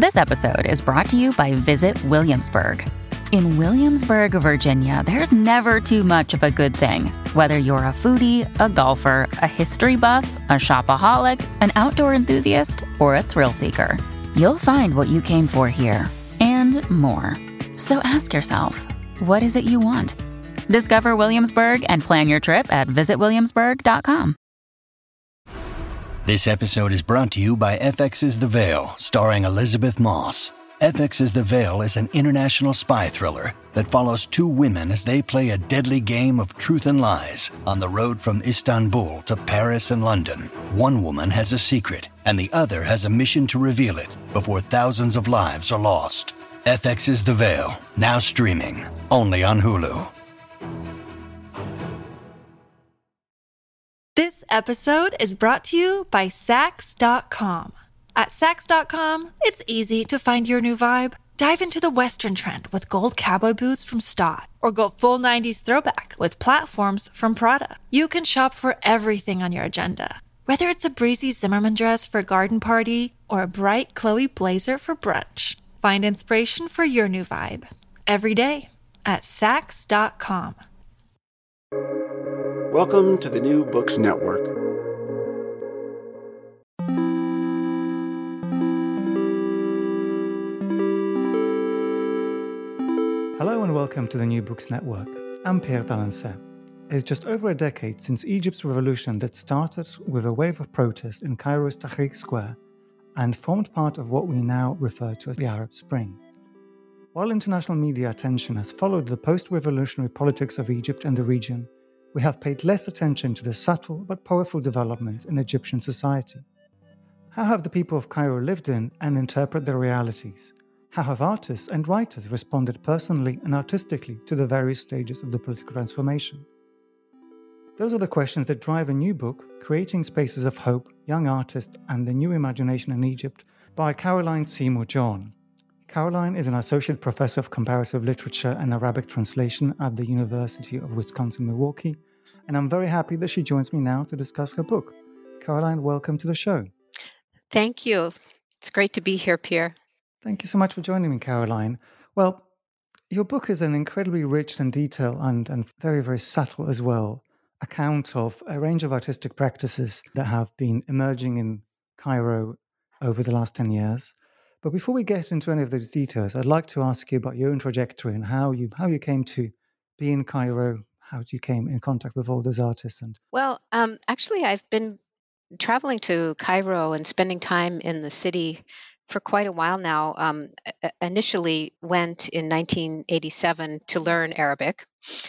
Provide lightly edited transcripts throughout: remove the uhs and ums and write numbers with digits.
This episode is brought to you by Visit Williamsburg. In Williamsburg, Virginia, there's never too much of a good thing. Whether you're a foodie, a golfer, a history buff, a shopaholic, an outdoor enthusiast, or a thrill seeker, you'll find what you came for here and more. So ask yourself, what is it you want? Discover Williamsburg and plan your trip at visitwilliamsburg.com. This episode is brought to you by FX's The Veil, starring Elizabeth Moss. FX's The Veil is an international spy thriller that follows two women as they play a deadly game of truth and lies on the road from Istanbul to Paris and London. One woman has a secret, and the other has a mission to reveal it before thousands of lives are lost. FX's The Veil, now streaming, only on Hulu. This episode is brought to you by Sax.com. At Sax.com, it's easy to find your new vibe. Dive into the Western trend with gold cowboy boots from Stott, or go full 90s throwback with platforms from Prada. You can shop for everything on your agenda, whether it's a breezy Zimmermann dress for a garden party or a bright Chloe blazer for brunch. Find inspiration for your new vibe every day at Sax.com. Welcome to the New Books Network. Hello and welcome to the New Books Network. I'm Pierre Delancey. It's just over a decade since Egypt's revolution that started with a wave of protest in Cairo's Tahrir Square and formed part of what we now refer to as the Arab Spring. While international media attention has followed the post-revolutionary politics of Egypt and the region, we have paid less attention to the subtle but powerful developments in Egyptian society. How have the people of Cairo lived in and interpret their realities? How have artists and writers responded personally and artistically to the various stages of the political transformation? Those are the questions that drive a new book, Creating Spaces of Hope, Young Artists and the New Imagination in Egypt, by Caroline Seymour John. Caroline is an associate professor of comparative literature and Arabic translation at the University of Wisconsin-Milwaukee, and I'm very happy that she joins me now to discuss her book. Caroline, welcome to the show. Thank you. It's great to be here, Pierre. Thank you so much for joining me, Caroline. Well, your book is an incredibly rich and detailed and very, very subtle as well account of a range of artistic practices that have been emerging in Cairo over the last 10 years. But before we get into any of those details, I'd like to ask you about your own trajectory and how you came to be in Cairo, how you came in contact with all those artists. Well, actually, I've been traveling to Cairo and spending time in the city for quite a while now. Initially went in 1987 to learn Arabic,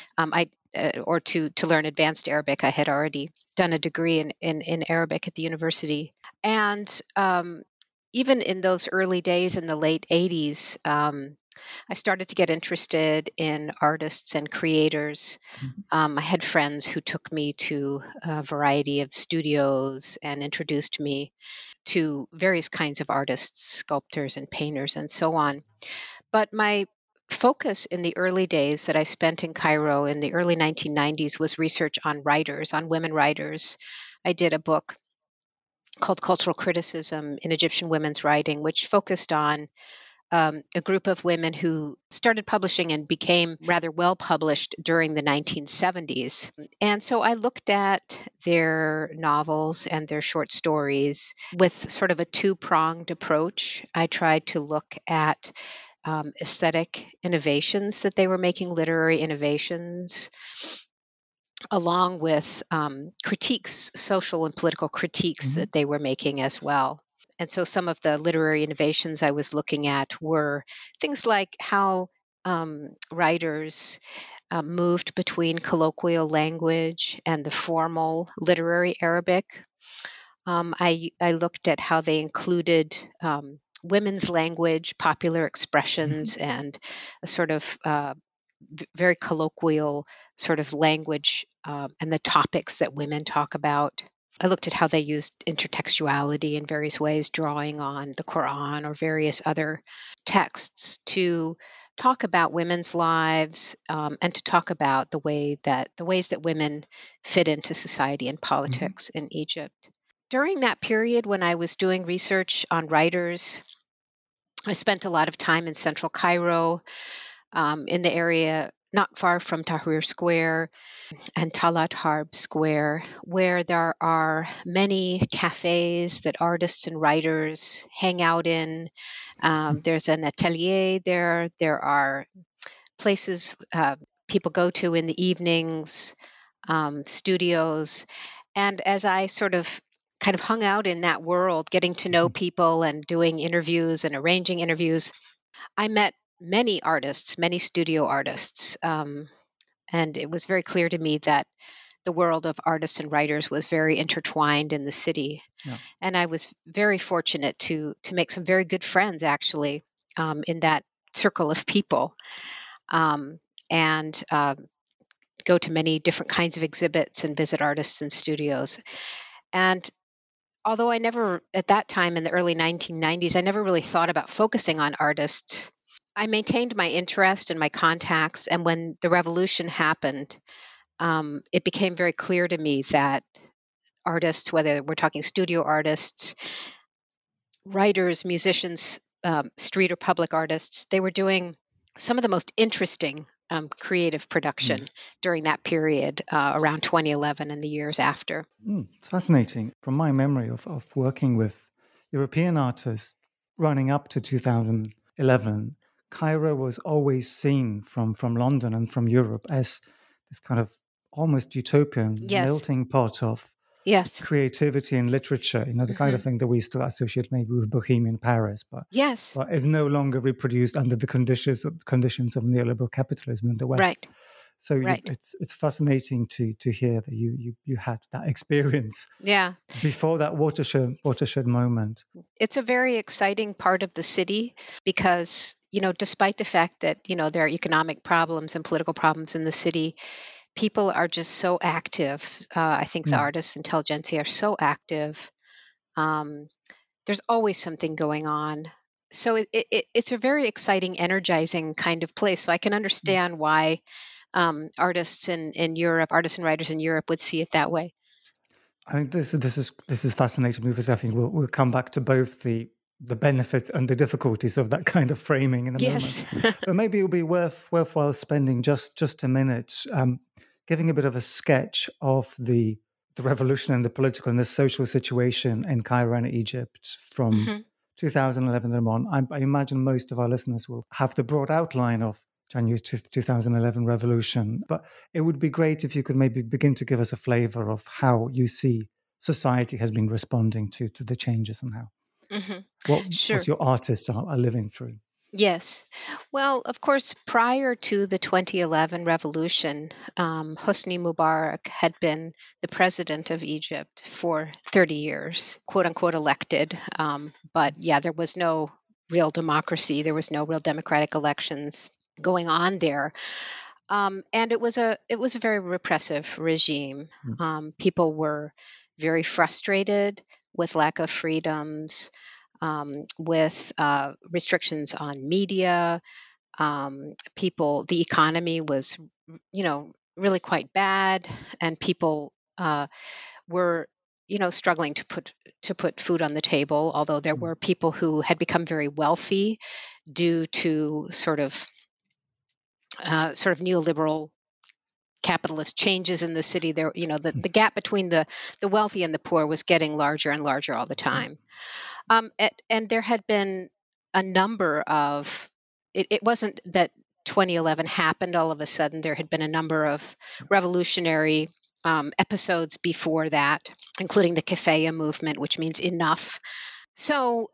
to learn advanced Arabic. I had already done a degree in Arabic at the university. And even in those early days in the late 80s, I started to get interested in artists and creators. I had friends who took me to a variety of studios and introduced me to various kinds of artists, sculptors and painters and so on. But my focus in the early days that I spent in Cairo in the early 1990s was research on writers, on women writers. I did a book called Cultural Criticism in Egyptian Women's Writing, which focused on a group of women who started publishing and became rather well published during the 1970s. And so I looked at their novels and their short stories with sort of a two-pronged approach. I tried to look at aesthetic innovations that they were making, literary innovations, along with critiques, social and political critiques that they were making as well. And so some of the literary innovations I was looking at were things like how writers moved between colloquial language and the formal literary Arabic. I looked at how they included women's language, popular expressions, and a sort of very colloquial sort of language and the topics that women talk about. I looked at how they used intertextuality in various ways, drawing on the Quran or various other texts to talk about women's lives and to talk about the ways that women fit into society and politics in Egypt. During that period when I was doing research on writers, I spent a lot of time in central Cairo, in the area not far from Tahrir Square and Talat Harb Square, where there are many cafes that artists and writers hang out in. There's an atelier there. There are places people go to in the evenings, studios. And as I sort of kind of hung out in that world, getting to know people and doing interviews and arranging interviews, I met many artists, many studio artists. And it was very clear to me that the world of artists and writers was very intertwined in the city. Yeah. And I was very fortunate to make some very good friends, actually, in that circle of people. And go to many different kinds of exhibits and visit artists and studios. And although I never, at that time in the early 1990s, I never really thought about focusing on artists, I maintained my interest and my contacts. And when the revolution happened, it became very clear to me that artists, whether we're talking studio artists, writers, musicians, street or public artists, they were doing some of the most interesting creative production during that period around 2011 and the years after. It's fascinating. From my memory of working with European artists running up to 2011, Cairo was always seen from London and from Europe as this kind of almost utopian Yes. melting pot of Yes. creativity and literature, the kind of thing that we still associate maybe with Bohemian Paris, but Yes. is no longer reproduced under the conditions of neoliberal capitalism in the West. Right. So Right. it's fascinating to hear that you had that experience Yeah. before that watershed moment. It's a very exciting part of the city because, despite the fact that, there are economic problems and political problems in the city, people are just so active. I think the artists, intelligentsia are so active. There's always something going on. So it's a very exciting, energizing kind of place. So I can understand why artists in Europe, artists and writers in Europe would see it that way. I think this is fascinating because I think we'll come back to both the benefits and the difficulties of that kind of framing in a Yes. moment. But maybe it will be worthwhile spending just a minute giving a bit of a sketch of the revolution and the political and the social situation in Cairo and Egypt from 2011 and on. I imagine most of our listeners will have the broad outline of January 2011 revolution, but it would be great if you could maybe begin to give us a flavor of how you see society has been responding to the changes and how Sure. what your artists are living through. Yes. Well, of course, prior to the 2011 revolution, Hosni Mubarak had been the president of Egypt for 30 years, quote unquote elected. But yeah, there was no real democracy. There was no real democratic elections going on there. And it was a very repressive regime. People were very frustrated with lack of freedoms, with restrictions on media. The economy was, really quite bad, and people were, struggling to put food on the table. Although there were people who had become very wealthy due to sort of neoliberal capitalist changes in the city. There, the gap between the wealthy and the poor was getting larger and larger all the time. And there had been a number of, it wasn't that 2011 happened all of a sudden. There had been a number of revolutionary episodes before that, including the Kefaya movement, which means enough. So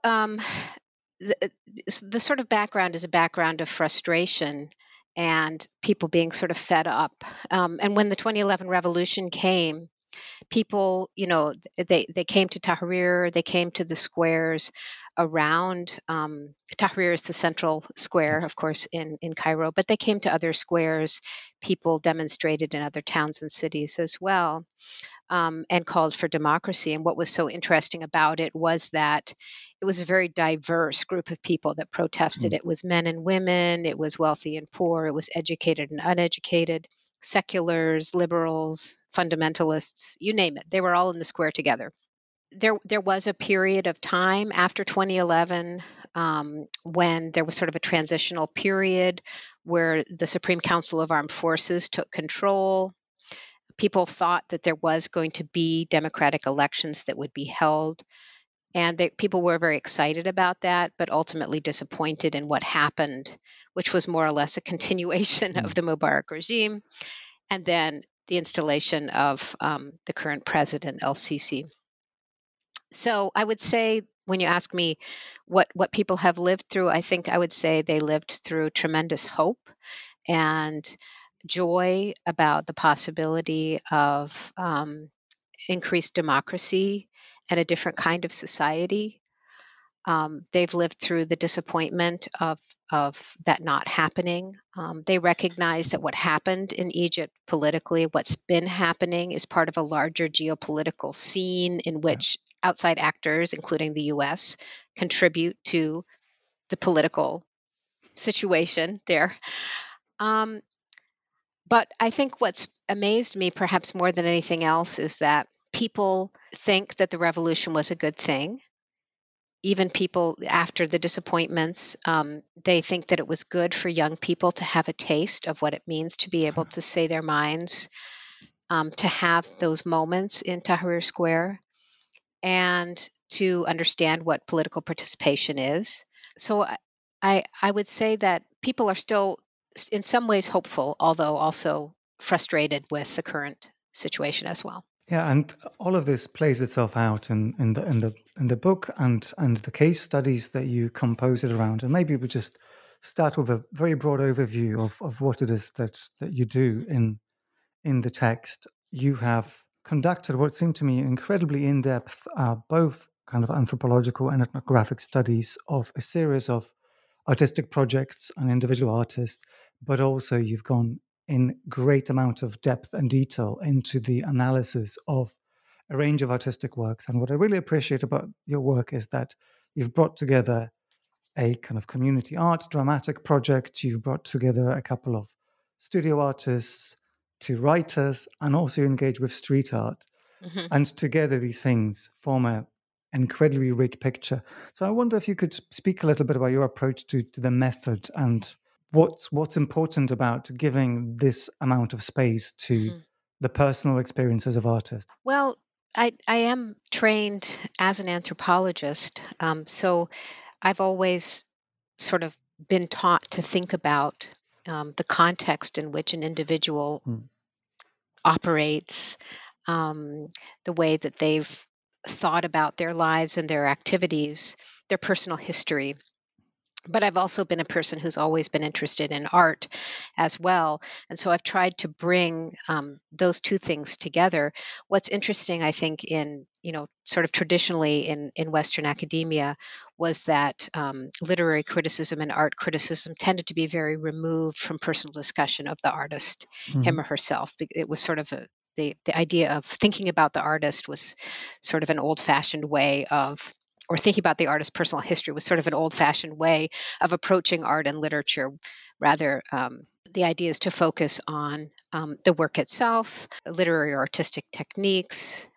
the sort of background is a background of frustration and people being sort of fed up. And when the 2011 revolution came, people, they came to Tahrir, they came to the squares around. Tahrir is the central square, of course, in Cairo, but they came to other squares. People demonstrated in other towns and cities as well, and called for democracy. And what was so interesting about it was that it was a very diverse group of people that protested. It was men and women, it was wealthy and poor, it was educated and uneducated, seculars, liberals, fundamentalists, you name it. They were all in the square together. there was a period of time after 2011 when there was sort of a transitional period where the Supreme Council of Armed Forces took control. People thought that there was going to be democratic elections that would be held, and people were very excited about that, but ultimately disappointed in what happened, which was more or less a continuation of the Mubarak regime, and then the installation of the current president, El-Sisi. So I would say, when you ask me what people have lived through, I think I would say they lived through tremendous hope and joy about the possibility of increased democracy and a different kind of society. They've lived through the disappointment of that not happening. They recognize that what happened in Egypt politically, what's been happening, is part of a larger geopolitical scene in which outside actors, including the U.S., contribute to the political situation there. But I think what's amazed me perhaps more than anything else is that people think that the revolution was a good thing. Even people after the disappointments, they think that it was good for young people to have a taste of what it means to be able to say their minds, to have those moments in Tahrir Square, and to understand what political participation is. So I would say that people are still in some ways hopeful, although also frustrated with the current situation as well. Yeah, and all of this plays itself out in the book and the case studies that you compose it around. And maybe we'll just start with a very broad overview of what it is that you do in the text. You have conducted what seemed to me incredibly in-depth, both kind of anthropological and ethnographic studies of a series of artistic projects and individual artists, but also you've gone in great amount of depth and detail into the analysis of a range of artistic works. And what I really appreciate about your work is that you've brought together a kind of community art dramatic project. You've brought together a couple of studio artists, 2 writers, and also engage with street art. Mm-hmm. And together these things form an incredibly rich picture. So I wonder if you could speak a little bit about your approach to the method and what's important about giving this amount of space to the personal experiences of artists. Well, I am trained as an anthropologist, so I've always sort of been taught to think about the context in which an individual operates, the way that they've thought about their lives and their activities, their personal history. But I've also been a person who's always been interested in art as well. And so I've tried to bring those two things together. What's interesting, I think, in, sort of traditionally in Western academia was that literary criticism and art criticism tended to be very removed from personal discussion of the artist, him or herself. It was sort of the idea of thinking about the artist was sort of an old-fashioned way of, or thinking about the artist's personal history was sort of an old-fashioned way of approaching art and literature. Rather, the idea is to focus on the work itself, literary or artistic techniques,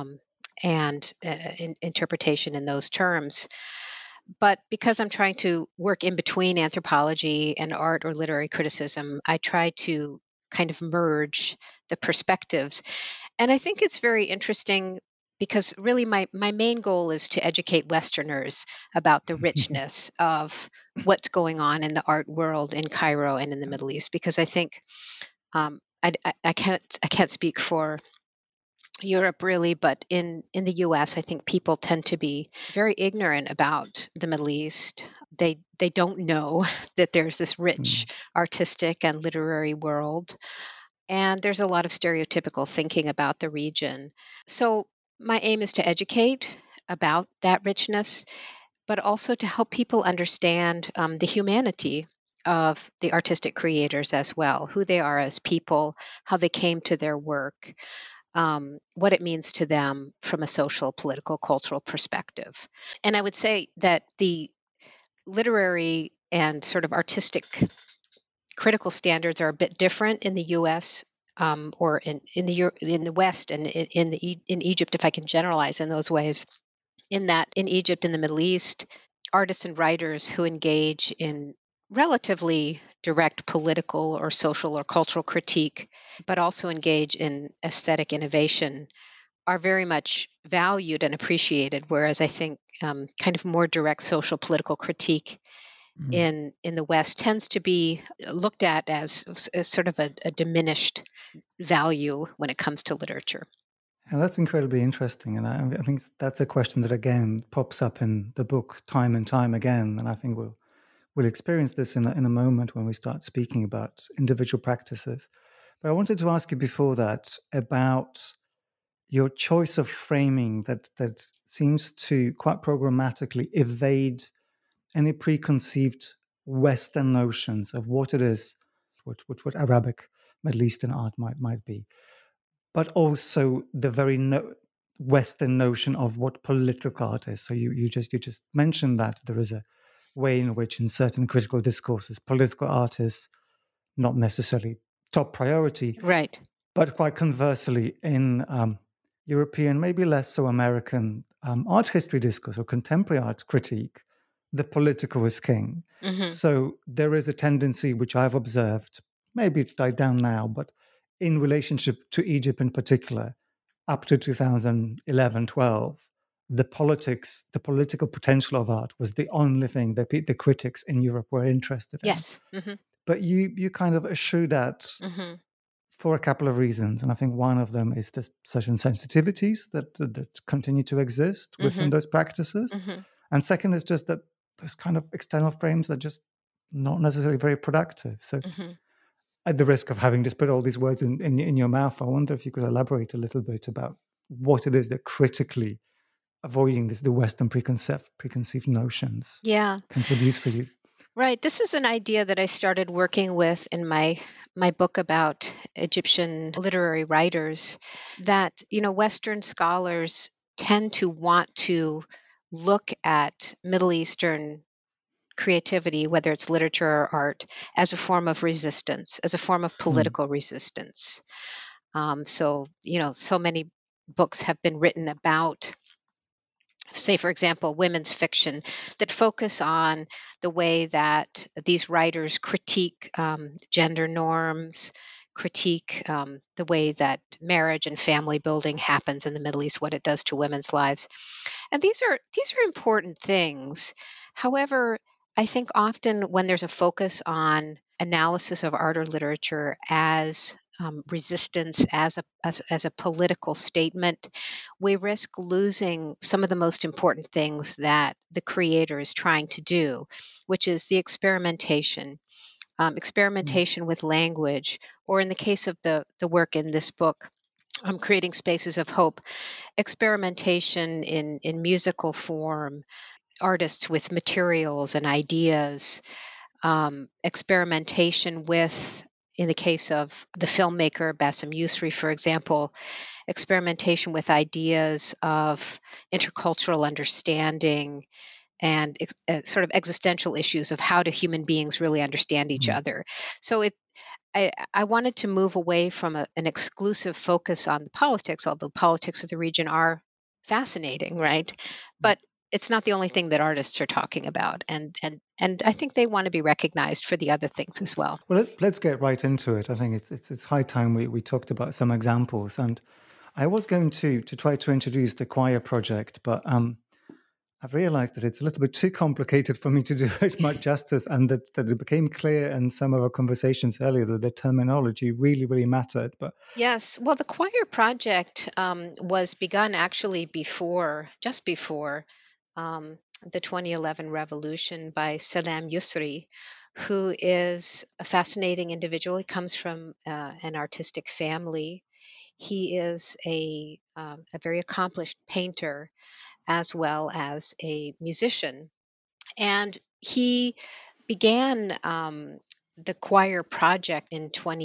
and interpretation in those terms. But because I'm trying to work in between anthropology and art or literary criticism, I try to kind of merge the perspectives. And I think it's very interesting because really my main goal is to educate Westerners about the richness of what's going on in the art world in Cairo and in the Middle East. Because I think I can't speak for Europe really, but in the U.S., I think people tend to be very ignorant about the Middle East. They don't know that there's this rich artistic and literary world. And there's a lot of stereotypical thinking about the region. So my aim is to educate about that richness, but also to help people understand the humanity of the artistic creators as well, who they are as people, how they came to their work, what it means to them from a social, political, cultural perspective. And I would say that the literary and sort of artistic critical standards are a bit different in the U.S. or in the West and in Egypt, if I can generalize in those ways, in that in Egypt and the Middle East, artists and writers who engage in relatively direct political or social or cultural critique, but also engage in aesthetic innovation, are very much valued and appreciated. Whereas I think kind of more direct social political critique Mm. in the West tends to be looked at as sort of a diminished value when it comes to literature. And that's incredibly interesting. And I think that's a question that, again, pops up in the book time and time again. And I think we'll experience this in a moment when we start speaking about individual practices. But I wanted to ask you before that about your choice of framing that seems to quite programmatically evade any preconceived Western notions of what it is, what Arabic, Middle Eastern art might be, but also the very Western notion of what political art is. So you just mentioned that there is a way in which, in certain critical discourses, political art is not necessarily top priority, Right. but quite conversely, in European, maybe less so American art history discourse or contemporary art critique, the political is king. Hmm. So there is a tendency, which I've observed, maybe it's died down now, but in relationship to Egypt in particular, up to 2011-12, the political potential of art was the only thing that the critics in Europe were interested in. Yes. Hmm. But you kind of eschew that Hmm. for a couple of reasons. And I think one of them is the certain sensitivities that continue to exist within Hmm. those practices. Hmm. And second is just that those kind of external frames are just not necessarily very productive. So Hmm. at the risk of having just put all these words in your mouth, I wonder if you could elaborate a little bit about what it is that critically avoiding the Western preconceived notions Yeah. can produce for you. Right. This is an idea that I started working with in my book about Egyptian literary writers, that, Western scholars tend to want to look at Middle Eastern creativity, whether it's literature or art, as a form of resistance, as a form of Mm, political resistance. So many books have been written about, say, for example, women's fiction, that focus on the way that these writers critique gender norms, critique the way that marriage and family building happens in the Middle East, what it does to women's lives. And these are important things. However, I think often when there's a focus on analysis of art or literature as resistance, as a political statement, we risk losing some of the most important things that the creator is trying to do, which is the experimentation, mm, experimentation with language, or in the case of the work in this book, creating spaces of hope, experimentation in musical form, artists with materials and ideas, experimentation with, in the case of the filmmaker Bassem Yousri, for example, experimentation with ideas of intercultural understanding and sort of existential issues of how do human beings really understand each mm. other. So I wanted to move away from an exclusive focus on the politics, although politics of the region are fascinating, right? Yeah. But it's not the only thing that artists are talking about, and I think they want to be recognized for the other things as well. Well, let's get right into it. I think it's high time we talked about some examples. And I was going to try to introduce the choir project, but I've realized that it's a little bit too complicated for me to do it much justice, and that it became clear in some of our conversations earlier that the terminology really, really mattered. But Yes, well, the choir project was begun actually just before the 2011 revolution by Salam Yusri, who is a fascinating individual. He comes from an artistic family. He is a very accomplished painter as well as a musician. And he began the choir project in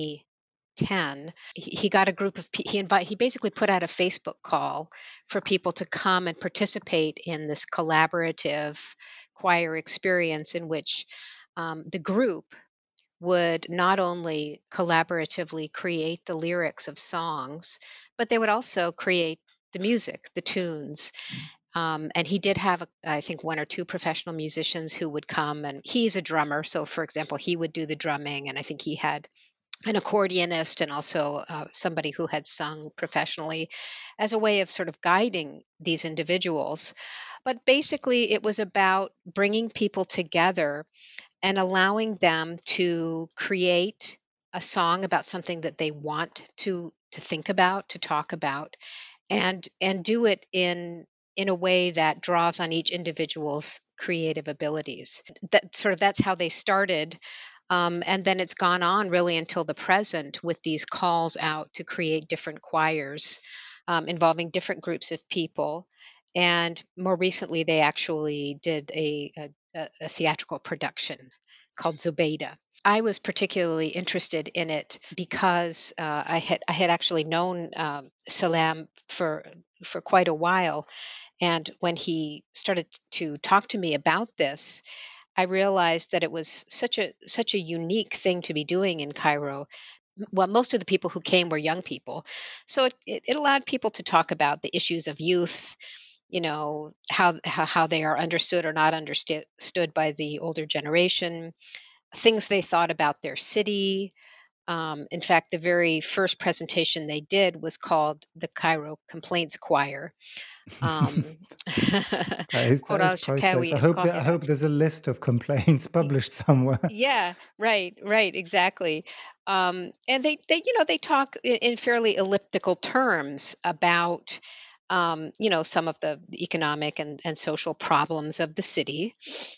2010. He got a group of he basically put out a Facebook call for people to come and participate in this collaborative choir experience in which the group would not only collaboratively create the lyrics of songs, but they would also create the music, the tunes. And he did have, I think, one or two professional musicians who would come, and he's a drummer. So, for example, he would do the drumming, and I think he had an accordionist and also somebody who had sung professionally as a way of sort of guiding these individuals. But basically, it was about bringing people together and allowing them to create a song about something that they want to think about, to talk about, and do it in a way that draws on each individual's creative abilities. That's how they started. And then it's gone on really until the present with these calls out to create different choirs involving different groups of people. And more recently, they actually did a theatrical production called Zubaydah. I was particularly interested in it because I had actually known Salam for quite a while, and when he started to talk to me about this, I realized that it was such a unique thing to be doing in Cairo. Well, most of the people who came were young people, so it allowed people to talk about the issues of youth, how they are understood or not understood by the older generation, things they thought about their city. In fact, the very first presentation they did was called the Cairo Complaints Choir. That is priceless. I hope there's a list of complaints published somewhere. Yeah, right, exactly. And they talk in fairly elliptical terms about some of the economic and social problems of the city.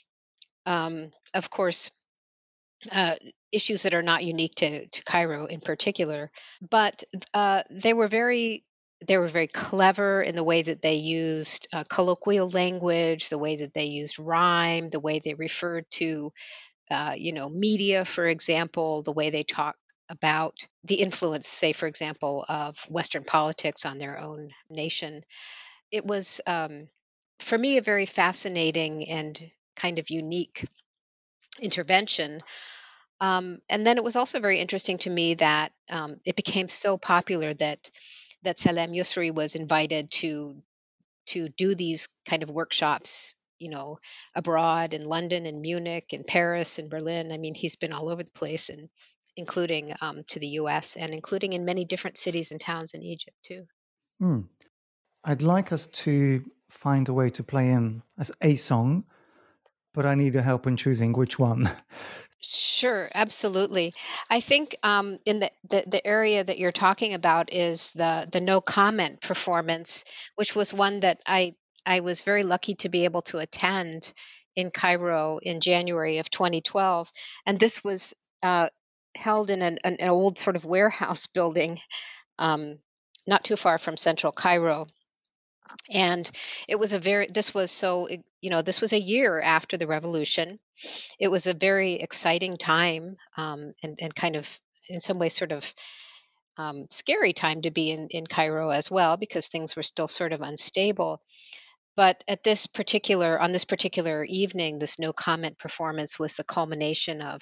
Of course, issues that are not unique to Cairo in particular, but they were very clever in the way that they used colloquial language, the way that they used rhyme, the way they referred to media, for example, the way they talk about the influence, say, for example, of Western politics on their own nation. It was, for me, a very fascinating and kind of unique intervention. And then it was also very interesting to me that it became so popular that Salam Yusri was invited to do these kind of workshops, abroad in London and Munich and Paris and Berlin. I mean, he's been all over the place, and including to the U.S. and including in many different cities and towns in Egypt too. I'd like us to find a way to play in as a song, but I need your help in choosing which one. Sure, absolutely. I think in the area that you're talking about is the no comment performance, which was one that I was very lucky to be able to attend in Cairo in January of 2012. And this was held in an old sort of warehouse building not too far from central Cairo. And it was this was a year after the revolution. It was a very exciting time and kind of, in some ways, sort of scary time to be in Cairo as well, because things were still sort of unstable. But on this particular evening, this no comment performance was the culmination of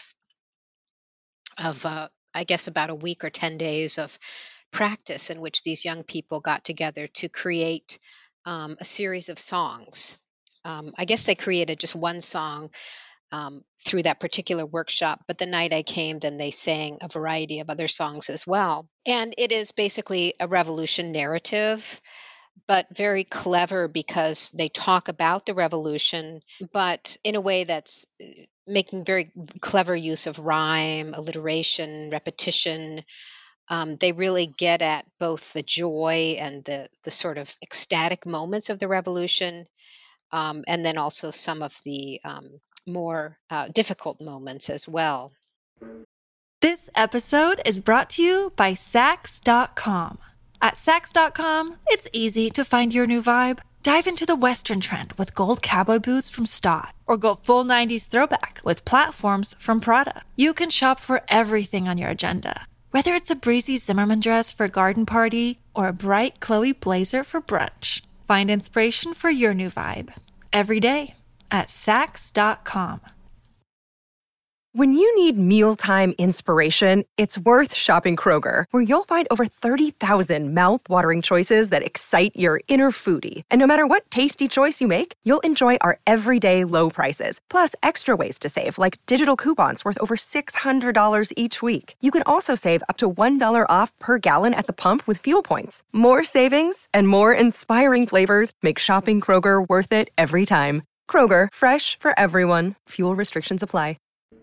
I guess about a week or 10 days of practice in which these young people got together to create a series of songs. I guess they created just one song through that particular workshop, but the night I came, then they sang a variety of other songs as well. And it is basically a revolution narrative, but very clever because they talk about the revolution, but in a way that's making very clever use of rhyme, alliteration, repetition. They really get at both the joy and the sort of ecstatic moments of the revolution, and then also some of the more difficult moments as well. This episode is brought to you by Saks.com. At Saks.com, it's easy to find your new vibe. Dive into the Western trend with gold cowboy boots from Stott, or go full 90s throwback with platforms from Prada. You can shop for everything on your agenda, whether it's a breezy Zimmermann dress for a garden party or a bright Chloe blazer for brunch. Find inspiration for your new vibe every day at Saks.com. When you need mealtime inspiration, it's worth shopping Kroger, where you'll find over 30,000 mouth-watering choices that excite your inner foodie. And no matter what tasty choice you make, you'll enjoy our everyday low prices, plus extra ways to save, like digital coupons worth over $600 each week. You can also save up to $1 off per gallon at the pump with fuel points. More savings and more inspiring flavors make shopping Kroger worth it every time. Kroger, fresh for everyone. Fuel restrictions apply.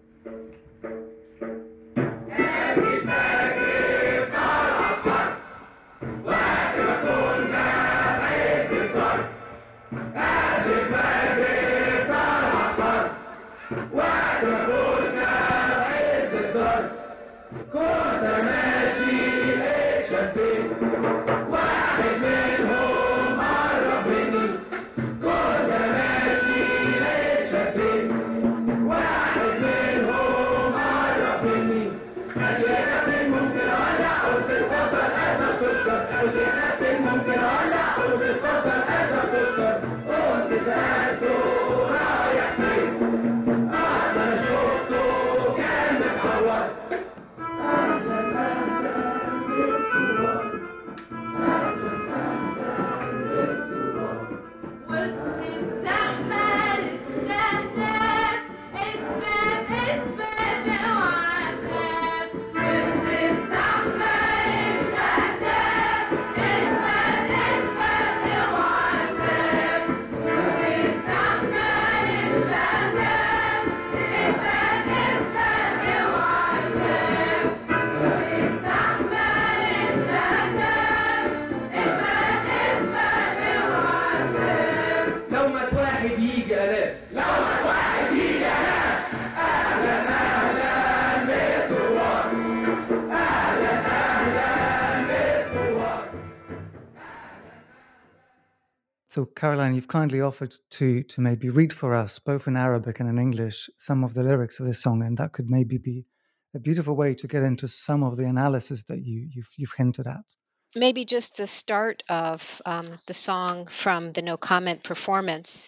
So, Caroline, you've kindly offered to maybe read for us, both in Arabic and in English, some of the lyrics of this song, and that could maybe be a beautiful way to get into some of the analysis that you've hinted at. Maybe just the start of the song from the No Comment performance.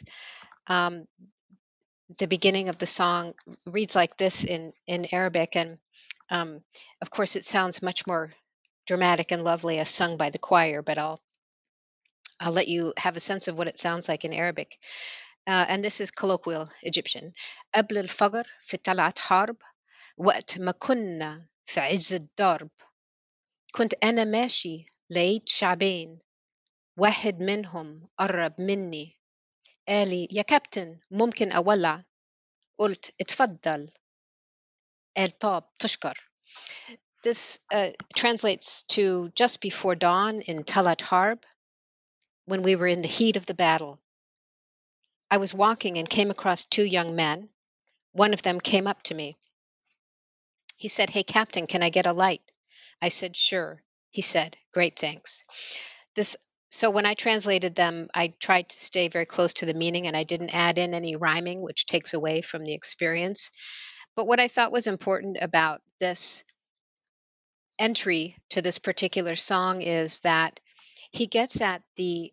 The beginning of the song reads like this in Arabic, and of course it sounds much more dramatic and lovely as sung by the choir, but I'll let you have a sense of what it sounds like in Arabic. And this is colloquial Egyptian. قبل الفجر في طلعة حرب وقت ما كنا في عز الضرب كنت أنا ماشي لقيت شعبين واحد منهم قرب مني قال لي يا كابتن ممكن أولع قلت اتفضل قال طاب تشكر. This translates to just before dawn in Talat Harb, when we were in the heat of the battle. I was walking and came across two young men. One of them came up to me. He said, "Hey, Captain, can I get a light?" I said, "Sure." He said, "Great, thanks." So when I translated them, I tried to stay very close to the meaning, and I didn't add in any rhyming, which takes away from the experience. But what I thought was important about this entry to this particular song is that he gets at the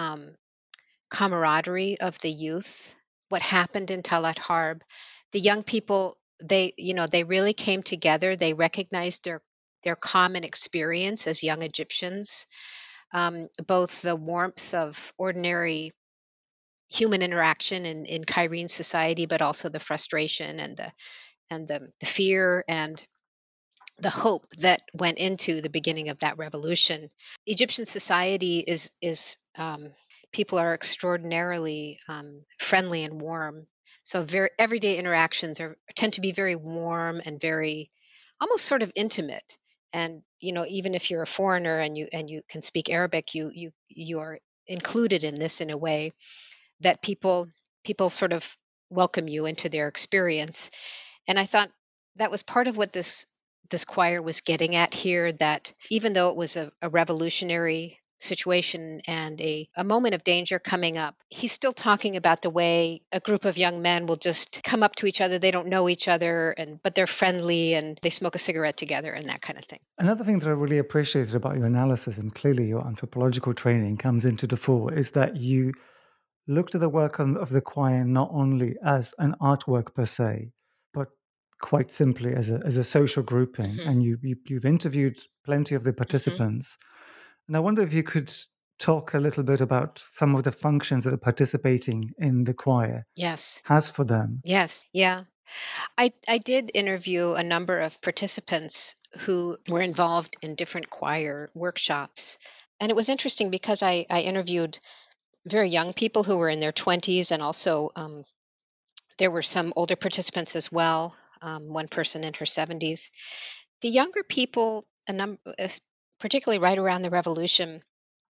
camaraderie of the youth, what happened in Talat Harb. The young people, they really came together. They recognized their common experience as young Egyptians, both the warmth of ordinary human interaction in Cairene society, but also the frustration and the fear and the hope that went into the beginning of that revolution. Egyptian society is people are extraordinarily friendly and warm. So very everyday interactions tend to be very warm and very almost sort of intimate. And even if you're a foreigner and you can speak Arabic, you are included in this in a way that people sort of welcome you into their experience. And I thought that was part of what this choir was getting at here, that even though it was a revolutionary situation and a moment of danger coming up, he's still talking about the way a group of young men will just come up to each other. They don't know each other, but they're friendly and they smoke a cigarette together and that kind of thing. Another thing that I really appreciated about your analysis, and clearly your anthropological training comes into the fore, is that you looked at the work of the choir not only as an artwork per se, but quite simply as a social grouping, Mm-hmm. and you've interviewed plenty of the participants. And I wonder if you could talk a little bit about some of the functions that participating in the choir Yes. has for them. Yes. Yeah. I did interview a number of participants who were involved in different choir workshops. And it was interesting because I interviewed very young people who were in their 20s, and also there were some older participants as well, one person in her 70s. The younger people, particularly right around the revolution,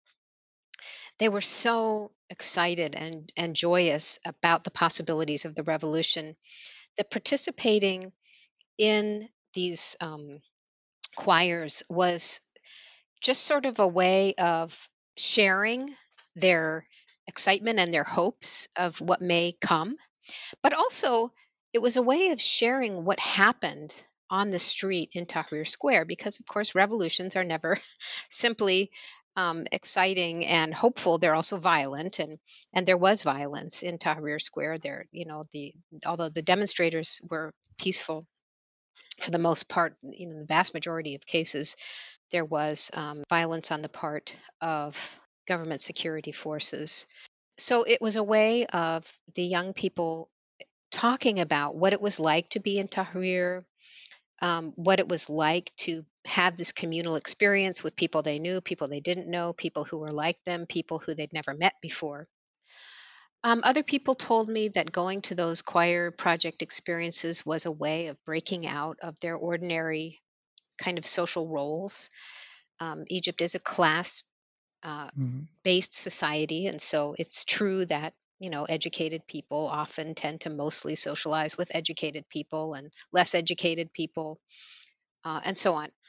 they were so excited and joyous about the possibilities of the revolution that participating in these choirs was just sort of a way of sharing their excitement and their hopes of what may come. But also, it was a way of sharing what happened on the street in Tahrir Square, because, of course, revolutions are never simply exciting and hopeful. They're also violent, and there was violence in Tahrir Square. There, although the demonstrators were peaceful for the most part, the vast majority of cases, there was violence on the part of government security forces. So it was a way of the young people talking about what it was like to be in Tahrir, what it was like to have this communal experience with people they knew, people they didn't know, people who were like them, people who they'd never met before. Other people told me that going to those choir project experiences was a way of breaking out of their ordinary kind of social roles. Egypt is a class based society, and so it's true that educated people often tend to mostly socialize with educated people, and less educated people, and so on.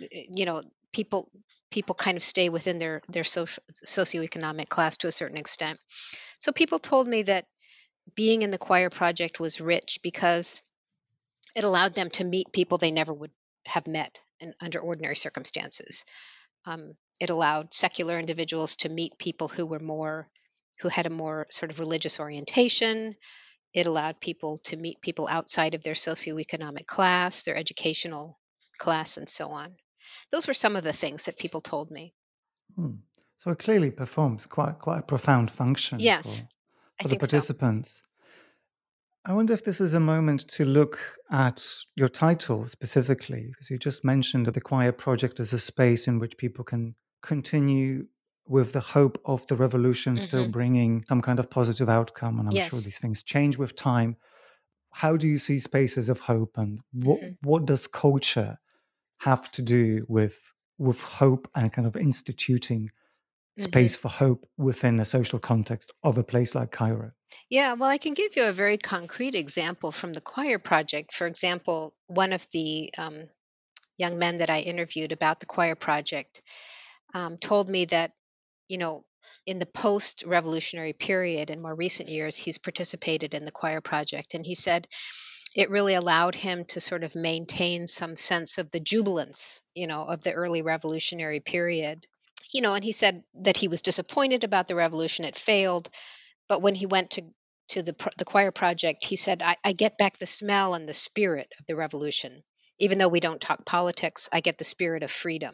People kind of stay within their socioeconomic class to a certain extent. So people told me that being in the choir project was rich because it allowed them to meet people they never would have met under ordinary circumstances. It allowed secular individuals to meet people who had a more sort of religious orientation. It allowed people to meet people outside of their socioeconomic class, their educational class, and so on. Those were some of the things that people told me. So it clearly performs quite a profound function Yes, I for the think so. participants. I wonder if this is a moment to look at your title specifically, because you just mentioned that the choir project is a space in which people can continue with the hope of the revolution still bringing some kind of positive outcome. And I'm sure Yes. these things change with time. How do you see spaces of hope, and what does culture have to do with hope and kind of instituting space for hope within a social context of a place like Cairo? Yeah, well, I can give you a very concrete example from the choir project. For example, one of the young men that I interviewed about the choir project told me that, in the post revolutionary period in more recent years, he's participated in the choir project. And he said it really allowed him to sort of maintain some sense of the jubilance, of the early revolutionary period. And he said that he was disappointed about the revolution, it failed. But when he went to the choir project, he said, I get back the smell and the spirit of the revolution. Even though we don't talk politics, I get the spirit of freedom.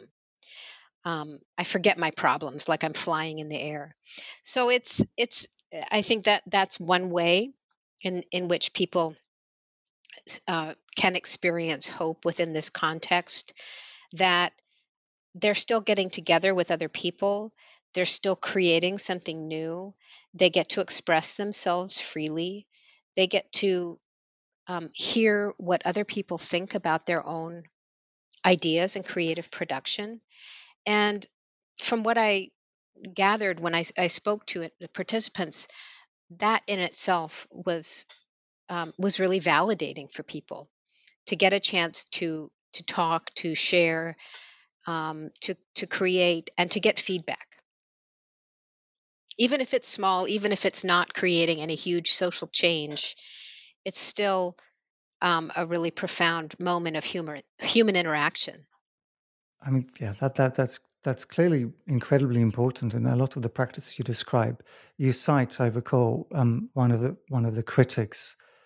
I forget my problems, like I'm flying in the air. So I think that that's one way in which people can experience hope within this context, that they're still getting together with other people. They're still creating something new. They get to express themselves freely. They get to hear what other people think about their own ideas and creative production. And from what I gathered when I spoke to the participants, that in itself was really validating for people to get a chance to talk, to share, to create, and to get feedback. Even if it's small, even if it's not creating any huge social change, it's still a really profound moment of human interaction. I mean, yeah, that's clearly incredibly important, and a lot of the practices you describe, you cite. I recall one of the critics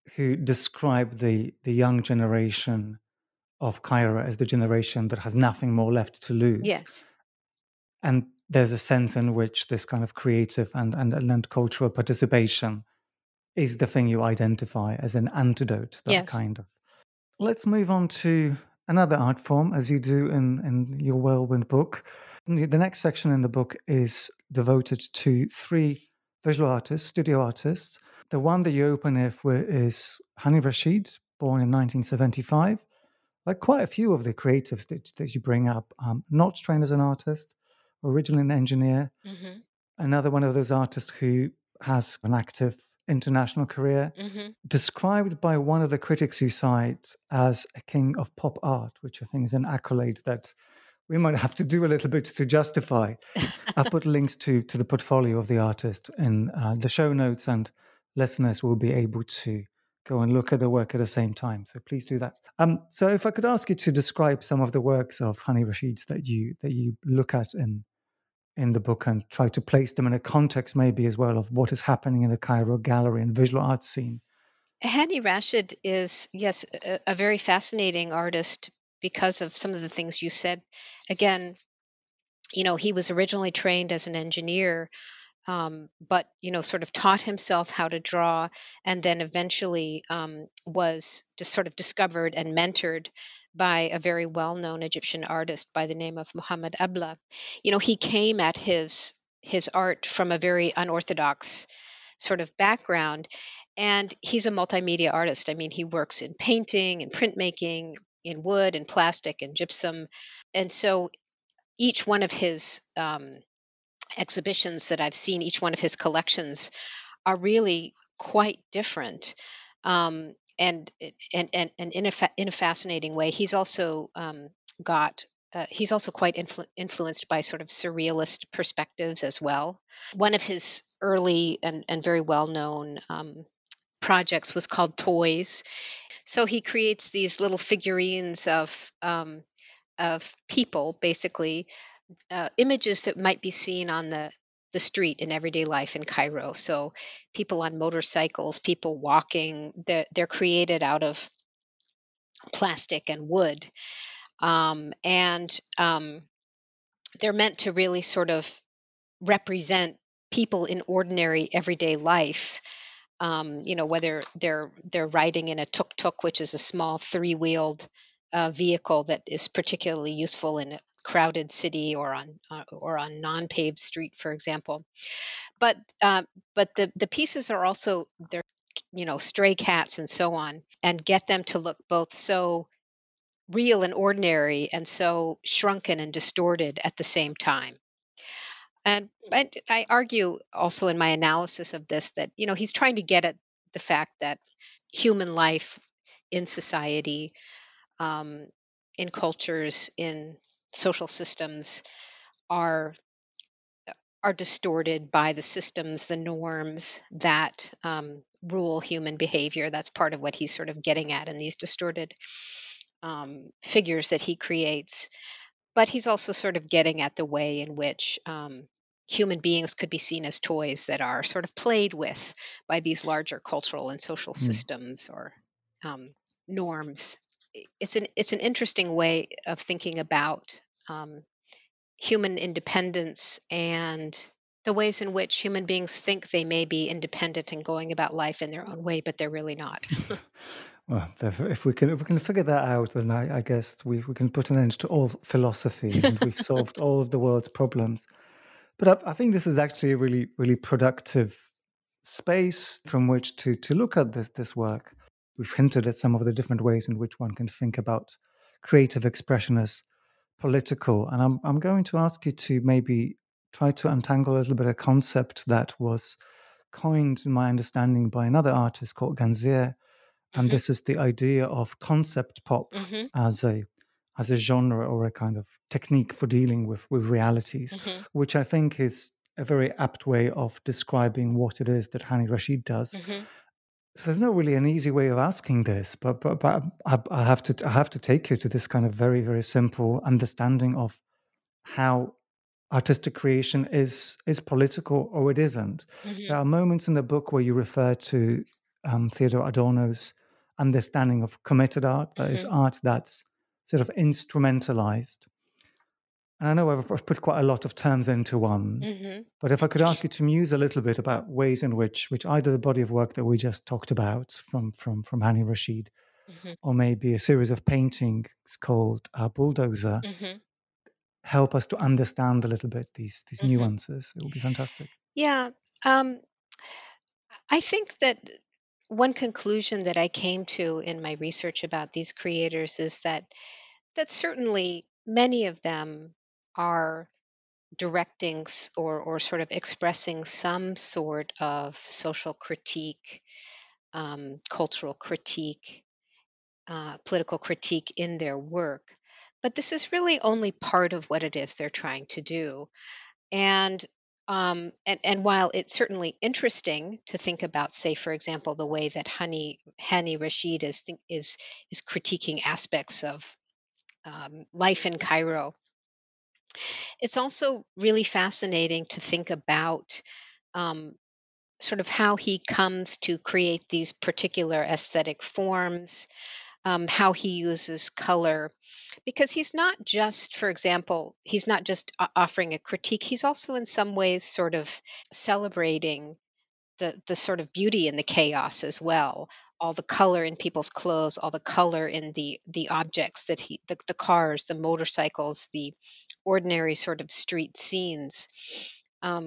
who describe the young generation of Cairo as the generation that has nothing more left to lose. Yes. And there's a sense in which this kind of creative and cultural participation is the thing you identify as an antidote to that Yes. kind of. Let's move on to another art form, as you do in your Whirlwind book. The next section in the book is devoted to 3 visual artists, studio artists. The one that you open with is Hani Rashid, born in 1975. Like quite a few of the creatives that you bring up, not trained as an artist, originally an engineer. Mm-hmm. Another one of those artists who has an active international career, described by one of the critics you cite as a king of pop art, which I think is an accolade that we might have to do a little bit to justify. I've put links to the portfolio of the artist in the show notes, and listeners will be able to go and look at the work at the same time. So please do that. So if I could ask you to describe some of the works of Hani Rashid that you look at in the book and try to place them in a context maybe as well of what is happening in the Cairo gallery and visual art scene. Hani Rashid is, yes, a very fascinating artist because of some of the things you said. Again, he was originally trained as an engineer, but sort of taught himself how to draw, and then eventually was just sort of discovered and mentored by a very well-known Egyptian artist by the name of Muhammad Abla. He came at his art from a very unorthodox sort of background, and he's a multimedia artist. I mean, he works in painting and printmaking, in wood and plastic and gypsum, and so each one of his exhibitions that I've seen, each one of his collections are really quite different, and in a fascinating way. He's also he's also quite influenced by sort of surrealist perspectives as well. One of his early and very well known projects was called Toys. So he creates these little figurines of people, basically images that might be seen on the street in everyday life in Cairo. So people on motorcycles, people walking, they're created out of plastic and wood. And they're meant to really sort of represent people in ordinary everyday life. Whether they're riding in a tuk-tuk, which is a small 3-wheeled vehicle that is particularly useful in a crowded city or on non-paved street, for example. But the pieces are also, they're stray cats and so on, and get them to look both so real and ordinary and so shrunken and distorted at the same time. And I argue also in my analysis of this that he's trying to get at the fact that human life in society, in cultures, in social systems are distorted by the systems, the norms that rule human behavior. That's part of what he's sort of getting at in these distorted figures that he creates. But he's also sort of getting at the way in which human beings could be seen as toys that are sort of played with by these larger cultural and social systems or norms. It's an interesting way of thinking about human independence and the ways in which human beings think they may be independent and going about life in their own way, but they're really not. Well, if we can figure that out, then I guess we can put an end to all philosophy and we've solved all of the world's problems. But I think this is actually a really, really productive space from which to look at this work. We've hinted at some of the different ways in which one can think about creative expression as political. And I'm going to ask you to maybe try to untangle a little bit a concept that was coined, in my understanding, by another artist called Ganzier. And this is the idea of concept pop as a genre or a kind of technique for dealing with realities, which I think is a very apt way of describing what it is that Hani Rashid does. So there's not really an easy way of asking this, but I have to take you to this kind of very, very simple understanding of how artistic creation is political or it isn't. There are moments in the book where you refer to Theodore Adorno's understanding of committed art, that is art that's sort of instrumentalized. And I know I've put quite a lot of terms into one, but if I could ask you to muse a little bit about ways in which either the body of work that we just talked about from Hani Rashid, or maybe a series of paintings called Bulldozer, help us to understand a little bit these nuances. It would be fantastic. Yeah. I think that one conclusion that I came to in my research about these creators is that certainly many of them are directing or sort of expressing some sort of social critique, cultural critique, political critique in their work. But this is really only part of what it is they're trying to do. And while it's certainly interesting to think about, say, for example, the way that Hani Rashid is critiquing aspects of life in Cairo, it's also really fascinating to think about sort of how he comes to create these particular aesthetic forms, how he uses color, because he's not just, for example, he's not just offering a critique, he's also in some ways sort of celebrating the sort of beauty in the chaos as well. All the color in people's clothes, all the color in the objects that the cars, the motorcycles, the ordinary sort of street scenes.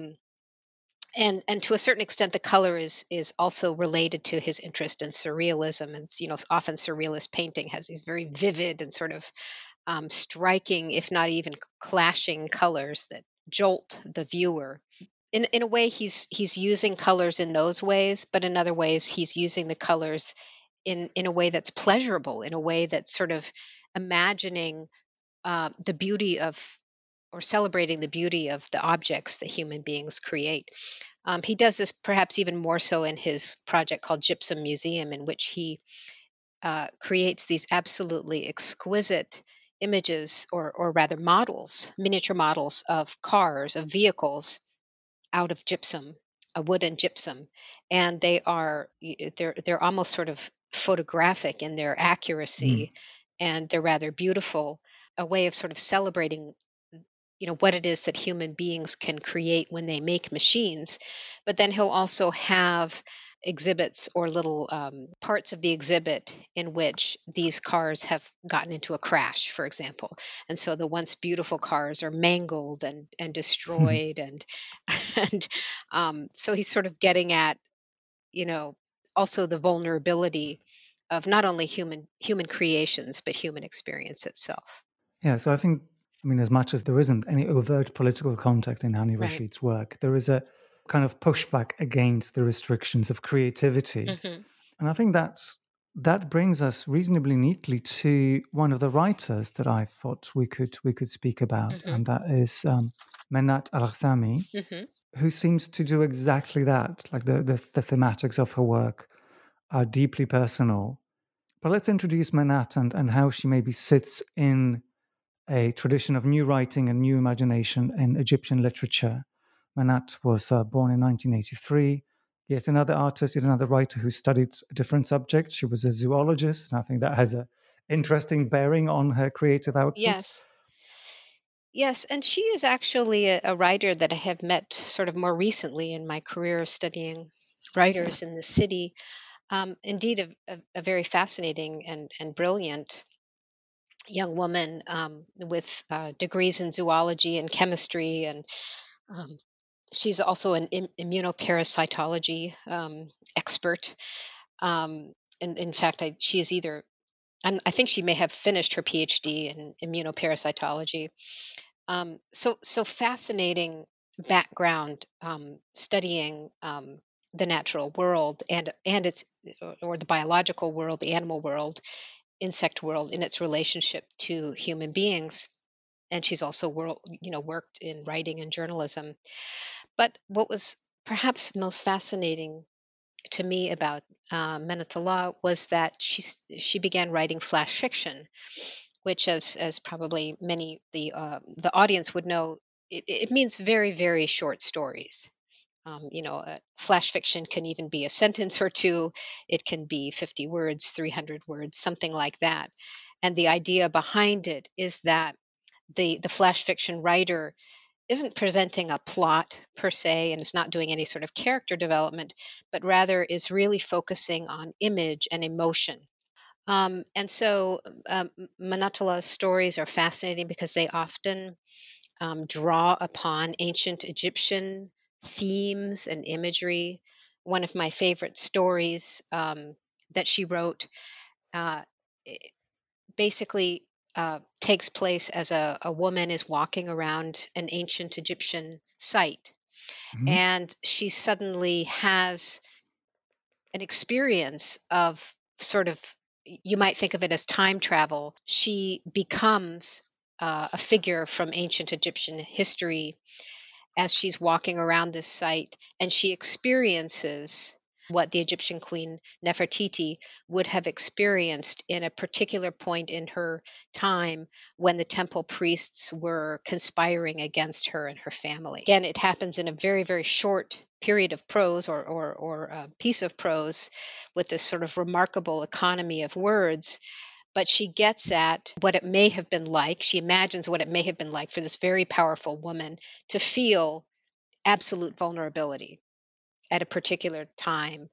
And to a certain extent, the color is also related to his interest in surrealism. And often surrealist painting has these very vivid and sort of striking, if not even clashing, colors that jolt the viewer. In a way, he's using colors in those ways, but in other ways, he's using the colors in a way that's pleasurable, in a way that's sort of imagining the beauty of, or celebrating the beauty of, the objects that human beings create. He does this perhaps even more so in his project called Gypsum Museum, in which he creates these absolutely exquisite images, or rather models, miniature models of cars, of vehicles out of gypsum, a wooden gypsum, and they're almost sort of photographic in their accuracy, and they're rather beautiful, a way of sort of celebrating what it is that human beings can create when they make machines. But then he'll also have exhibits, or little parts of the exhibit, in which these cars have gotten into a crash, for example, and so the once beautiful cars are mangled and destroyed, and so he's sort of getting at also the vulnerability of not only human creations, but human experience itself. Yeah, so I think, as much as there isn't any overt political contact in Hani Right. Rashid's work, there is a kind of pushback against the restrictions of creativity. And I think that brings us reasonably neatly to one of the writers that I thought we could speak about, and that is Menat Al-Ghazami, who seems to do exactly that. Like the thematics of her work are deeply personal. But let's introduce Menat and how she maybe sits in a tradition of new writing and new imagination in Egyptian literature. Menat was born in 1983, yet another artist, yet another writer who studied a different subject. She was a zoologist, and I think that has an interesting bearing on her creative output. Yes, and she is actually a writer that I have met sort of more recently in my career studying writers in the city. Indeed, a very fascinating and brilliant young woman with degrees in zoology and chemistry, and she's also an immunoparasitology expert. And in fact, she is either, I think she may have finished her PhD in immunoparasitology. So fascinating background, studying the natural world and its, or the biological world, the animal world, insect world, in its relationship to human beings. And she's also worked in writing and journalism. But what was perhaps most fascinating to me about Menatullah was that she began writing flash fiction, which, as probably many the audience would know, it means very, very short stories. Flash fiction can even be a sentence or two. It can be 50 words, 300 words, something like that. And the idea behind it is that the flash fiction writer isn't presenting a plot per se and is not doing any sort of character development, but rather is really focusing on image and emotion. And so Manatala's stories are fascinating because they often draw upon ancient Egyptian themes and imagery. One of my favorite stories that she wrote uh, basically takes place as a woman is walking around an ancient Egyptian site, Mhm. and she suddenly has an experience of sort of, you might think of it as time travel. She becomes a figure from ancient Egyptian history as she's walking around this site, and she experiences what the Egyptian queen Nefertiti would have experienced in a particular point in her time when the temple priests were conspiring against her and her family. Again, it happens in a very, very short period of prose or a piece of prose with this sort of remarkable economy of words, but she gets at what it may have been like. She imagines what it may have been like for this very powerful woman to feel absolute vulnerability at a particular time,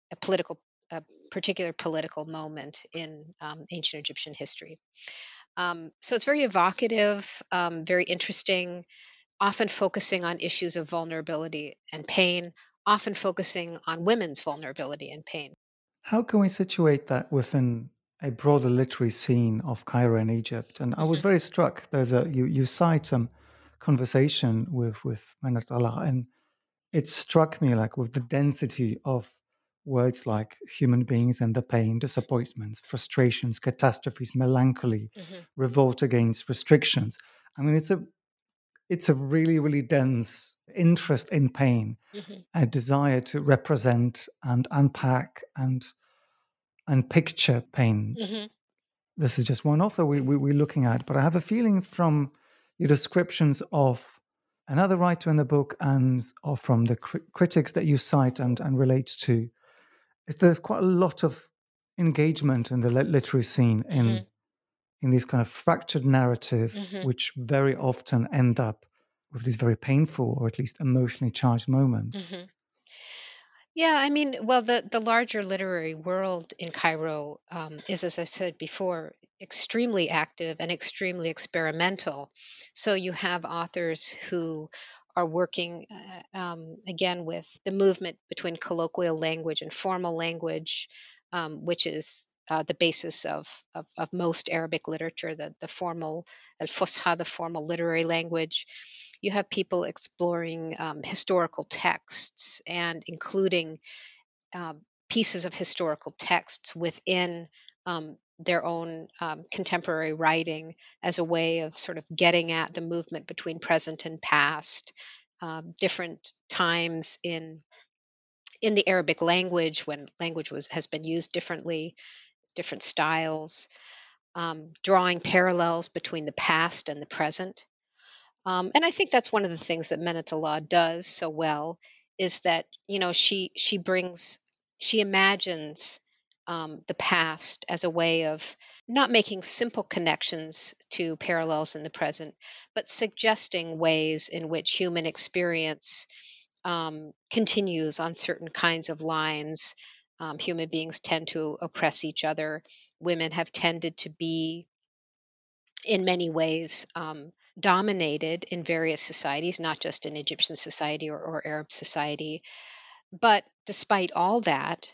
a particular political moment in ancient Egyptian history. So it's very evocative, very interesting, often focusing on issues of vulnerability and pain, often focusing on women's vulnerability and pain. How can we situate that within a broader literary scene of Cairo and Egypt? And I was Mhm. very struck. You cite some conversation with Manat Allah, and it struck me like with the density of words like human beings and the pain, disappointments, frustrations, catastrophes, melancholy, Mhm. revolt against restrictions. I mean, it's a really, really dense interest in pain, Mhm. a desire to represent and unpack and picture pain. Mhm. This is just one author we're looking at, but I have a feeling from your descriptions of another writer in the book and or from the critics that you cite and relate to, there's quite a lot of engagement in the literary scene Mhm. in these kind of fractured narrative, Mhm. which very often end up with these very painful or at least emotionally charged moments. Mhm. Yeah, I mean, well, the larger literary world in Cairo is, as I said before, extremely active and extremely experimental. So you have authors who are working again with the movement between colloquial language and formal language, which is the basis of most Arabic literature, the formal, al-Fusha, the formal literary language. You have people exploring historical texts and including um, pieces of historical texts within their own contemporary writing as a way of sort of getting at the movement between present and past, different times in the Arabic language when language has been used differently, different styles, drawing parallels between the past and the present. And I think that's one of the things that Menatala does so well is that she imagines the past as a way of not making simple connections to parallels in the present, but suggesting ways in which human experience continues on certain kinds of lines. Human beings tend to oppress each other. Women have tended to be in many ways dominated in various societies, not just in Egyptian society or Arab society. But despite all that,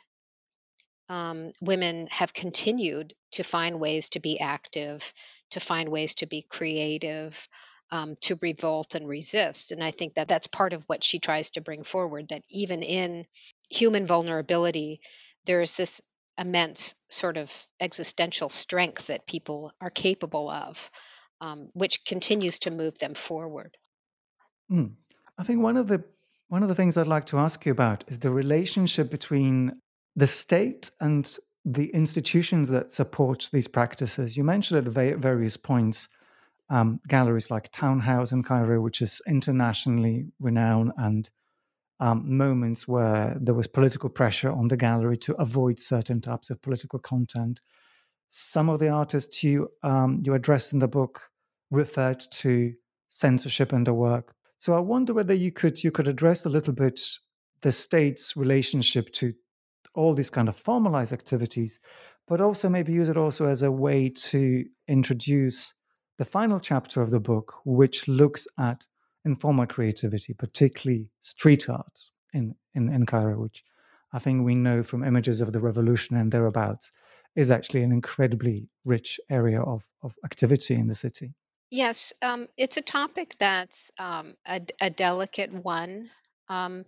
women have continued to find ways to be active, to find ways to be creative, to revolt and resist. And I think that that's part of what she tries to bring forward, that even in human vulnerability, there is this immense sort of existential strength that people are capable of, which continues to move them forward. Mm. I think one of the things I'd like to ask you about is the relationship between the state and the institutions that support these practices. You mentioned at various points galleries like Town House in Cairo, which is internationally renowned and moments where there was political pressure on the gallery to avoid certain types of political content. Some of the artists you addressed in the book referred to censorship in the work. So I wonder whether you could address a little bit the state's relationship to all these kind of formalized activities, but also maybe use it also as a way to introduce the final chapter of the book, which looks at informal creativity, particularly street art in Cairo, which I think we know from images of the revolution and thereabouts is actually an incredibly rich area of activity in the city. Yes, it's a topic that's a delicate one. Um,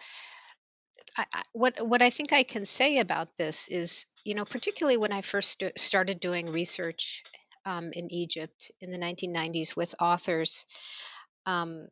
what I think I can say about this is, particularly when I first started doing research in Egypt in the 1990s with authors, um,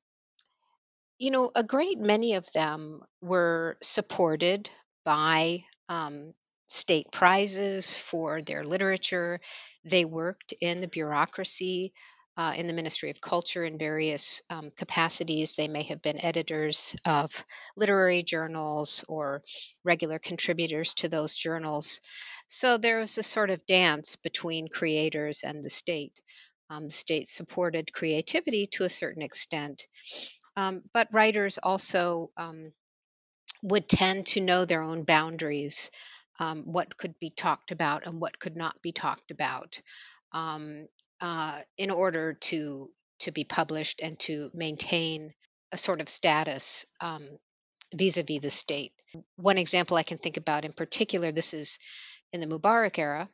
a great many of them were supported by state prizes for their literature. They worked in the bureaucracy, in the Ministry of Culture in various capacities. They may have been editors of literary journals or regular contributors to those journals. So there was a sort of dance between creators and the state. The state supported creativity to a certain extent, but writers also would tend to know their own boundaries, what could be talked about and what could not be talked about, um, in order to be published and to maintain a sort of status vis-a-vis the state. One example I can think about in particular, this is in the Mubarak era,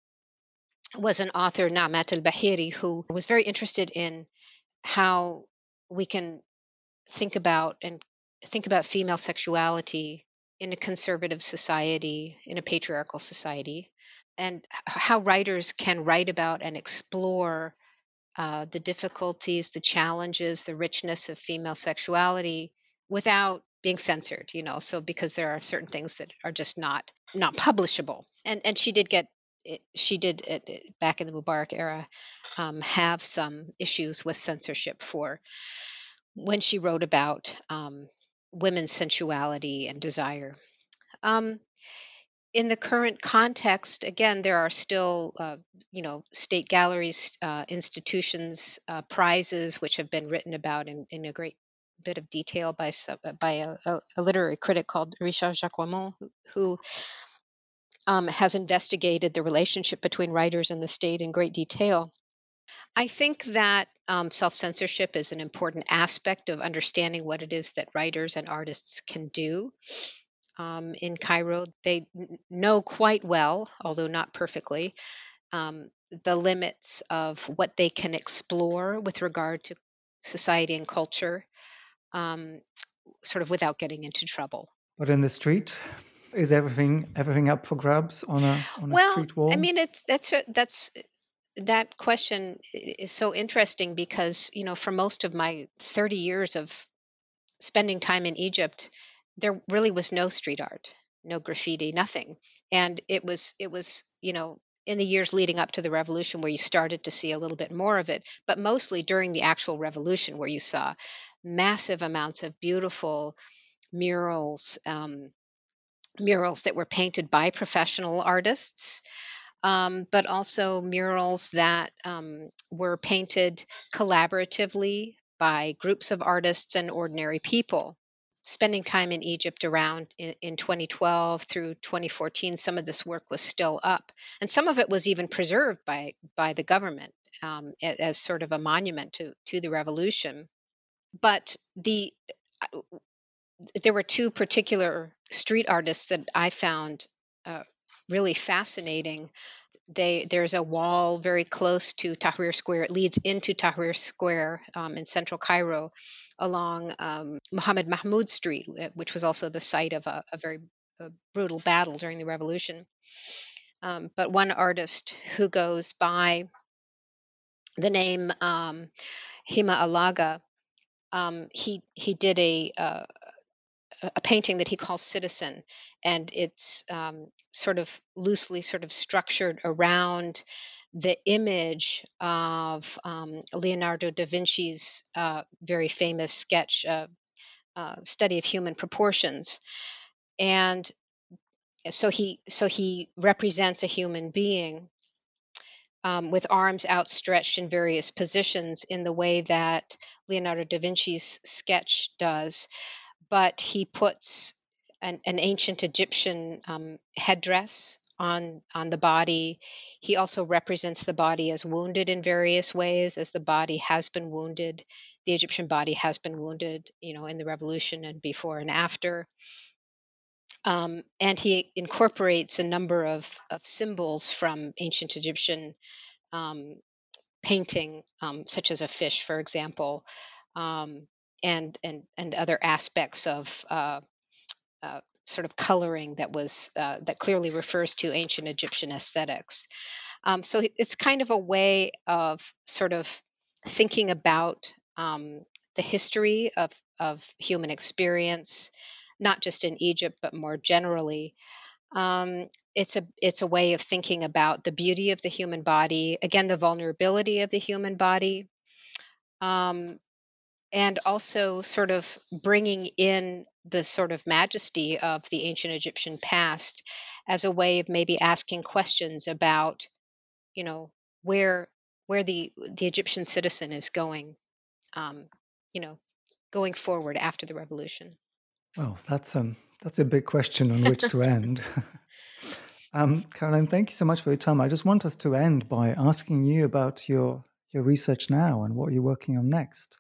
was an author, Naamat al-Bahiri, who was very interested in how we can think about and think about female sexuality in a conservative society, in a patriarchal society, and how writers can write about and explore the difficulties, the challenges, the richness of female sexuality without being censored. So because there are certain things that are just not publishable, and she did back in the Mubarak era have some issues with censorship for when she wrote about women's sensuality and desire. Um, in the current context, again, there are still, state galleries, institutions, prizes, which have been written about in a great bit of detail by a literary critic called Richard Jacquemont, who has investigated the relationship between writers and the state in great detail. I think that self-censorship is an important aspect of understanding what it is that writers and artists can do. In Cairo, they know quite well, although not perfectly, the limits of what they can explore with regard to society and culture, um, sort of without getting into trouble. But in the street, is everything up for grabs on a Well, street wall? I mean, that question is so interesting because, for most of my 30 years of spending time in Egypt, there really was no street art, no graffiti, nothing. And it was, in the years leading up to the revolution where you started to see a little bit more of it, but mostly during the actual revolution where you saw massive amounts of beautiful murals, murals that were painted by professional artists, but also murals that were painted collaboratively by groups of artists and ordinary people. Spending time in Egypt around in 2012 through 2014, some of this work was still up, and some of it was even preserved by the government as sort of a monument to the revolution. But there were two particular street artists that I found really fascinating. There's a wall very close to Tahrir Square. It leads into Tahrir Square in central Cairo along Mohammed Mahmoud Street, which was also the site of a very brutal battle during the revolution. But one artist who goes by the name Hima Alaga, he did a painting that he calls Citizen, and it's sort of loosely sort of structured around the image of Leonardo da Vinci's very famous sketch study of human proportions. And so he represents a human being with arms outstretched in various positions in the way that Leonardo da Vinci's sketch does, but he puts an ancient Egyptian headdress on the body. He also represents the body as wounded in various ways, as the body has been wounded. The Egyptian body has been wounded, in the revolution and before and after. And he incorporates a number of symbols from ancient Egyptian painting, such as a fish, for example, and other aspects of sort of coloring that clearly refers to ancient Egyptian aesthetics. So it's kind of a way of sort of thinking about the history of human experience, not just in Egypt, but more generally. It's a way of thinking about the beauty of the human body, again, the vulnerability of the human body, and also sort of bringing in the sort of majesty of the ancient Egyptian past as a way of maybe asking questions about, where the Egyptian citizen is going, going forward after the revolution. Well, that's a big question on which to end. Caroline, thank you so much for your time. I just want us to end by asking you about your research now and what you're working on next.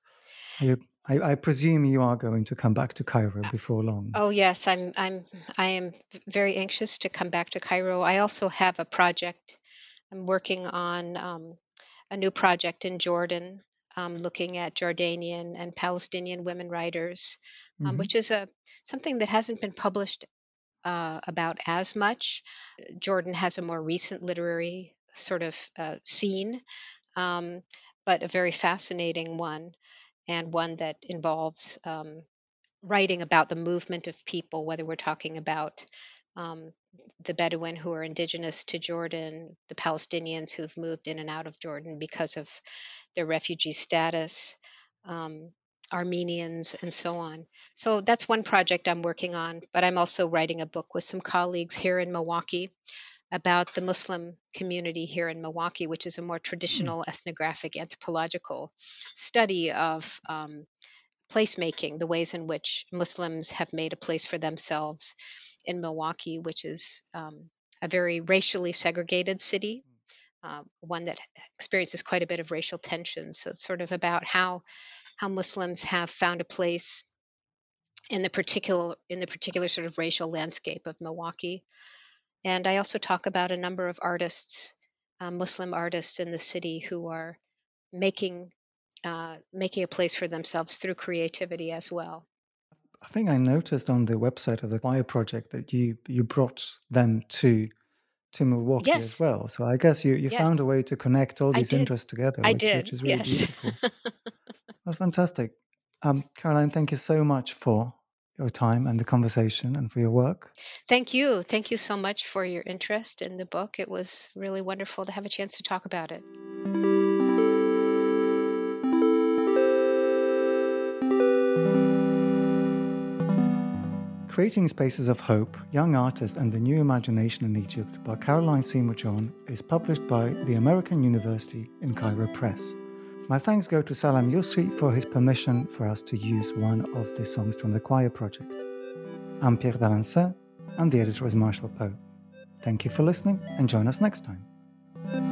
I presume you are going to come back to Cairo before long. Oh yes, I am very anxious to come back to Cairo. I also have a project. I'm working on a new project in Jordan, looking at Jordanian and Palestinian women writers, which is something that hasn't been published about as much. Jordan has a more recent literary sort of scene, but a very fascinating one, and one that involves writing about the movement of people, whether we're talking about the Bedouin who are indigenous to Jordan, the Palestinians who've moved in and out of Jordan because of their refugee status, Armenians, and so on. So that's one project I'm working on, but I'm also writing a book with some colleagues here in Milwaukee about the Muslim community here in Milwaukee, which is a more traditional ethnographic anthropological study of placemaking, the ways in which Muslims have made a place for themselves in Milwaukee, which is a very racially segregated city, one that experiences quite a bit of racial tension. So it's sort of about how Muslims have found a place in the particular sort of racial landscape of Milwaukee. And I also talk about a number of artists, Muslim artists in the city, who are making a place for themselves through creativity as well. I think I noticed on the website of the Choir Project that you brought them to Milwaukee as well. So I guess you found a way to connect all these interests together, which is really beautiful. Well, fantastic. Caroline, thank you so much for your time and the conversation and for your work. Thank you. Thank you so much for your interest in the book. It was really wonderful to have a chance to talk about it. Creating Spaces of Hope, Young Artists and the New Imagination in Egypt by Caroline Seymour John is published by the American University in Cairo Press. My thanks go to Salam Yousri for his permission for us to use one of the songs from the Choir Project. I'm Pierre Dalancet, and the editor is Marshall Poe. Thank you for listening, and join us next time.